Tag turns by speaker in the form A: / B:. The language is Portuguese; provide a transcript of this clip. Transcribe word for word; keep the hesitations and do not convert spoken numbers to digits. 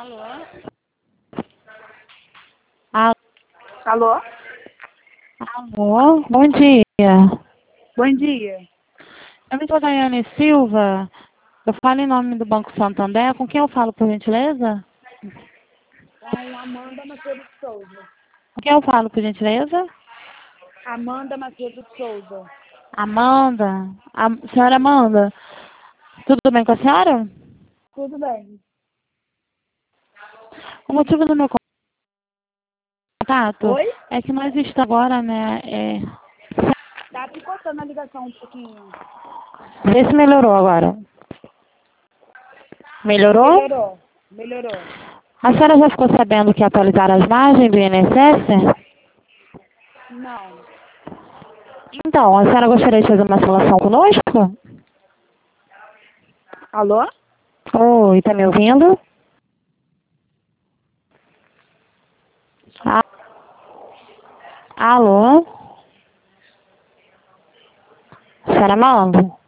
A: Alô? Alô?
B: Alô?
A: Alô? Bom dia.
B: Bom dia.
A: Eu me sou Daiane Silva. Eu falo em nome do Banco Santander. Com quem eu falo, por gentileza?
B: Com Amanda Macedo de Souza.
A: Com quem eu falo, por gentileza?
B: Amanda Macedo de Souza.
A: Amanda. A senhora Amanda. Tudo bem com a senhora?
B: Tudo bem.
A: O motivo do meu contato
B: Oi?
A: é que nós estamos agora, né? É...
B: Tá picotando a ligação um pouquinho.
A: Vê se melhorou agora. Melhorou?
B: Melhorou. Melhorou.
A: A senhora já ficou sabendo que atualizaram as margens do I N S S?
B: Não.
A: Então, a senhora gostaria de fazer uma simulação conosco?
B: Alô?
A: Oi, tá me ouvindo? A- Alô? Senhora Amanda?